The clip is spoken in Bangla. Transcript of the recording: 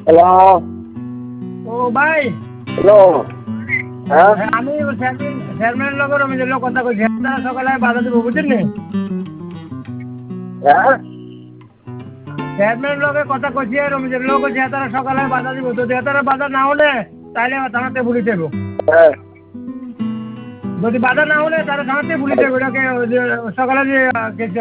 হ্যালো। ও ভাই, হ্যালো। হ্যাঁ আমি চেয়ারম্যানের লগে রমেশের লগে কথা কইছি, তারা সকালে বাধা দিব বুঝছেন নি? হ্যাঁ চেয়ারম্যানের লগে কথা কইছি, রমেশের লগে কইছি, তারা সকালে বাধা দিব। যদি তারা বাধা না হলে তাহলে থানাতে পুলিশ দেব। হ্যাঁ যদি বাধা না হলে তারা থানাতে পুলিশ দেবে। এটাকে সকালে যে